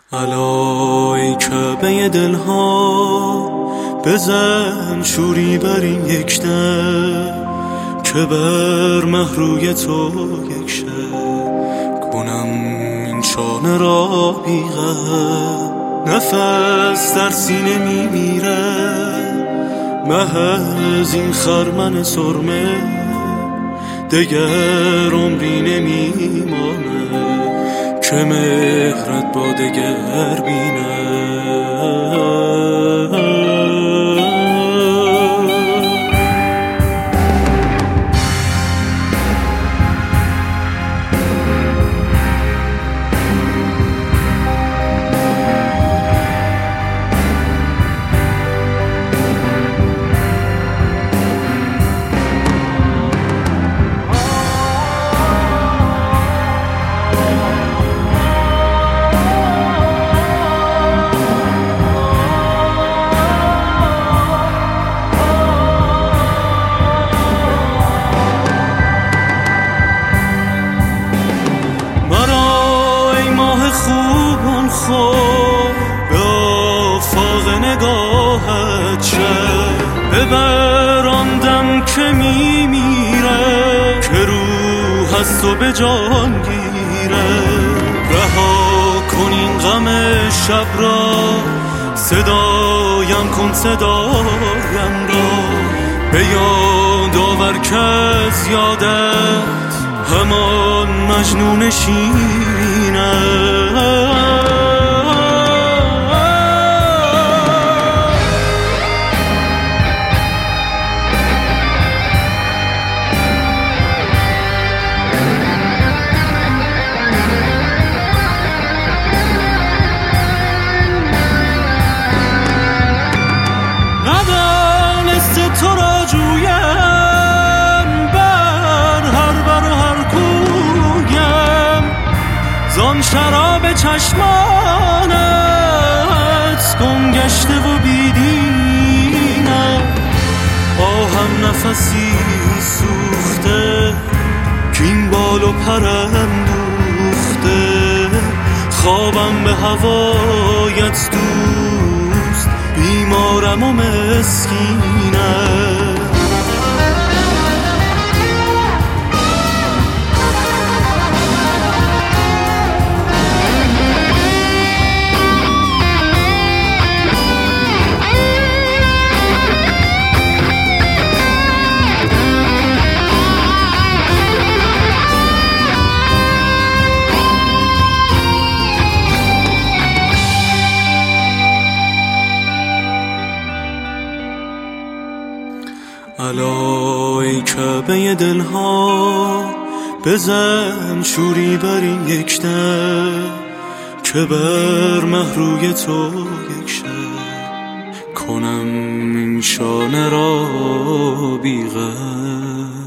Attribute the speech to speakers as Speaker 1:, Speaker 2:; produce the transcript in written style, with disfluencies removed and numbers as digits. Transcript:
Speaker 1: الا ای کعبه دلها، بزن شوری بر این یک ده که بر مهروی تو یک شب کنم این شانه را بیغم. نفس در سینه میمیره، محض این خرمن سرمه دگر عمری نمیمانه که مهرت با دگر بینه. خوبان خوب به آفاق نگاهت شد، ببراندم که میمیره که روح از تو به جان گیره. رها کن این غم شب را، صدایم کن صدایم را، به یاد آور که از یادت همان مجنون شیرینه. ندانسته تو را جویم بر هر بر و هر کویم، زان شراب چشمانت گم گشته و بیدینم. آهم نفسی سوخته کین بال و پرم دوخته، خوابم به هوایت دوست، بیمارم و مسکینم. الا ای کعبه دلها، بزن شوری بر این یک ده که بر مهروی تو یک شب کنم این شانه را بیغم.